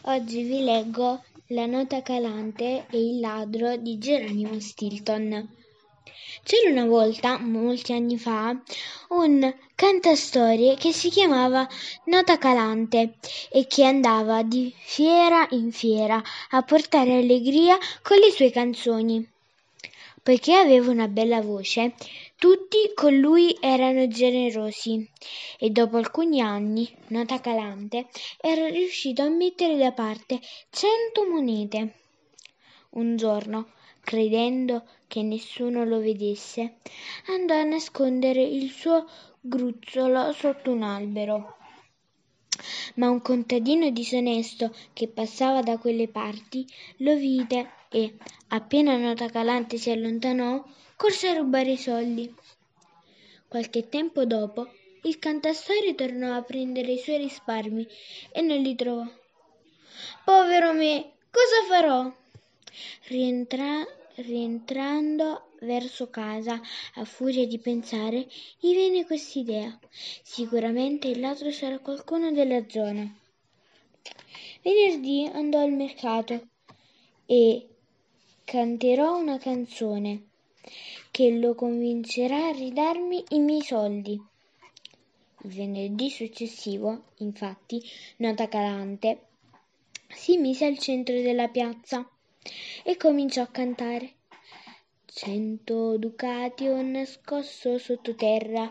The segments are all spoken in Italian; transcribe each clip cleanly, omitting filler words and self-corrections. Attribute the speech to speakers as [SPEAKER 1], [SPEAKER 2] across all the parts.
[SPEAKER 1] Oggi vi leggo La nota calante e il ladro di Geronimo Stilton. C'era una volta, molti anni fa, un cantastorie che si chiamava Nota Calante e che andava di fiera in fiera a portare allegria con le sue canzoni. Poiché aveva una bella voce, tutti con lui erano generosi e dopo alcuni anni Nota Calante era riuscito a mettere da parte 100 monete. Un giorno, credendo che nessuno lo vedesse, andò a nascondere il suo gruzzolo sotto un albero. Ma un contadino disonesto che passava da quelle parti lo vide e, appena Nota Calante si allontanò, corse a rubare i soldi. Qualche tempo dopo, il cantastorie tornò a prendere i suoi risparmi e non li trovò. Povero me, cosa farò? Rientrando verso casa, a furia di pensare, gli venne quest'idea. Sicuramente il ladro sarà qualcuno della zona. Venerdì andò al mercato e canterò una canzone che lo convincerà a ridarmi i miei soldi. Il venerdì successivo, infatti, Nota Calante si mise al centro della piazza e cominciò a cantare. 100 ducati ho nascosto sottoterra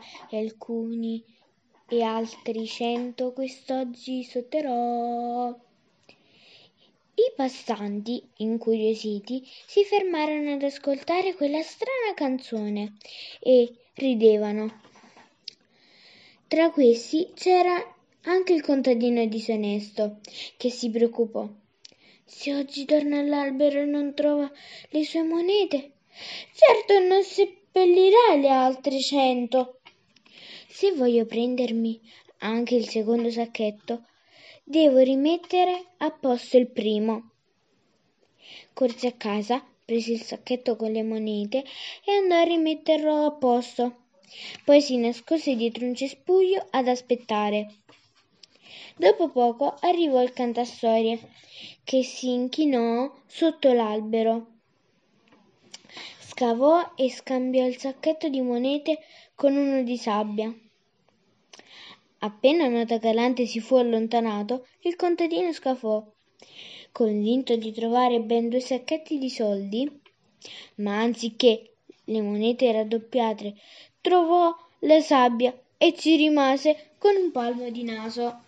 [SPEAKER 1] e altri 100 quest'oggi sotterrò. I passanti, incuriositi, si fermarono ad ascoltare quella strana canzone e ridevano. Tra questi c'era anche il contadino disonesto, che si preoccupò. Se oggi torna all'albero e non trova le sue monete, certo non seppellirà le altre 100. Se voglio prendermi anche il secondo sacchetto, devo rimettere a posto il primo. Corse a casa, prese il sacchetto con le monete e andò a rimetterlo a posto. Poi si nascose dietro un cespuglio ad aspettare. Dopo poco arrivò il cantastorie, che si inchinò sotto l'albero. Scavò e scambiò il sacchetto di monete con uno di sabbia. Appena Nota Calante si fu allontanato, il contadino scavò, convinto di trovare ben 2 sacchetti di soldi, ma anziché le monete raddoppiate, trovò la sabbia e ci rimase con un palmo di naso.